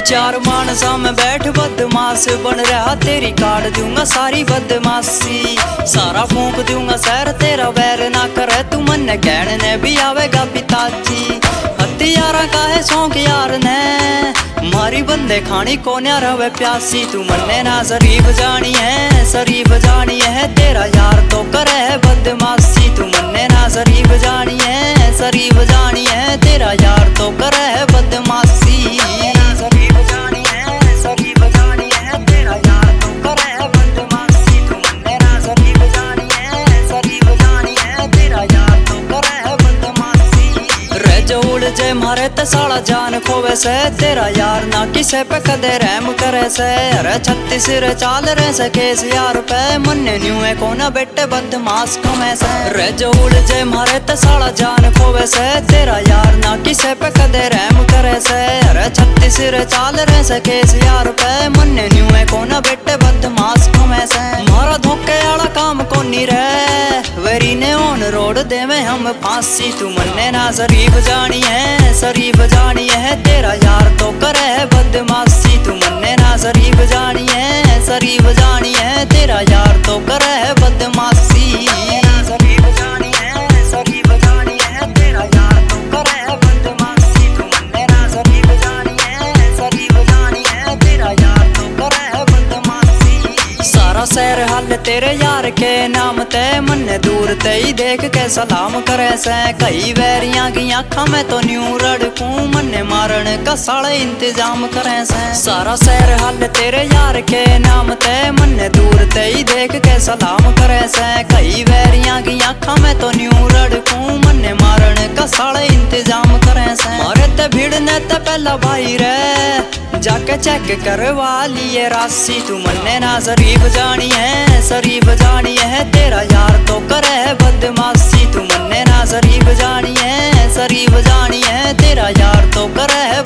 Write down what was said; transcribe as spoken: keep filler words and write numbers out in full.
चार मानसा में बैठ बदमाश बन रहा, तेरी काट दूंगा सारी बदमाशी। सारा फूंक दूंगा शहर तेरा वैर ना करे, तू मन कहने भी आवेगा पिताजी। हथियारा का है शौक यार ने, मारी बंदे खानी को न्या रवे प्यासी। तू मन्ने ना शरीफ जानी है, शरीफ जानी है, तेरा यार तो करे है बदमाशी। तू मन्ने ना शरीफ जानी है, शरीफ जानी है, तेरा यार तो करे है बदमाशी। शरीफ जानी है, शरीफ जानी है, तेरा यार तो करे है बदमाशी। तू मन्ने ना शरीफ जानी है, शरीफ जानी है, तेरा यार तो करे है बदमाशी। रे जो उड़ जे मारे ते साला जान खोवे से, तेरा यार ना किसे पे कदे रहम करे से। अरे छत्तीस रे चाल रहे से केस यार पे, मन्ने न्यू है कोना बेटे बदमाश कमे से। रे जो उड़ जे मारे ते साला जान खोवे से, तेरा यार ना किसे पे कदे रहम करे से। अरे छत्तीस रे चाल रहे से केस यार पे, मन्ने न्यू है कोना बेटे बदमाश कमे से। मारा धोखे वाला काम को नहीं रे, वेरी ने ऑन रोड देवे हम फांसी। तू मन्ने ना शरीफ जानी है, शरीफ जानी है, तेरा यार तो करे है बदमाशी। तू मन्ने ना शरीफ जानी है, शरीफ जानी है, तेरा यार तो करे है बदमाशी। शरीफ जानी है, शरीफ जानी है, तेरा यार तो करे है बदमाशी। तू मन्ने ना शरीफ जानी है, शरीफ जानी है, तेरा यार तो करे है बदमाशी। सारा शहर हल तेरे यार के नाम ते, मन्ने दूर ते ही देख के सलाम करे से। कई वैरियां की आँखा में तो न्यू रड़कू, मन्ने मारन का साले इंतजाम करे से। सारा शहर हल तेरे यार के नाम ते, मन्ने दूर ते ही देख के सलाम करे से। कई वैरियां की आँखा में तो न्यू रड़कू, मन्ने मारन का साले इंतजाम करे से। मारे ते भिड़ने ते पहला भाई रे, जाके चेक करवा लिए राशि। तू मन्ने ना शरीफ जानी है, शरीफ जानी है, तेरा यार तो करे है बदमाशी। तू मन्ने ना शरीफ जानी है, शरीफ जानी है, तेरा यार तो करे है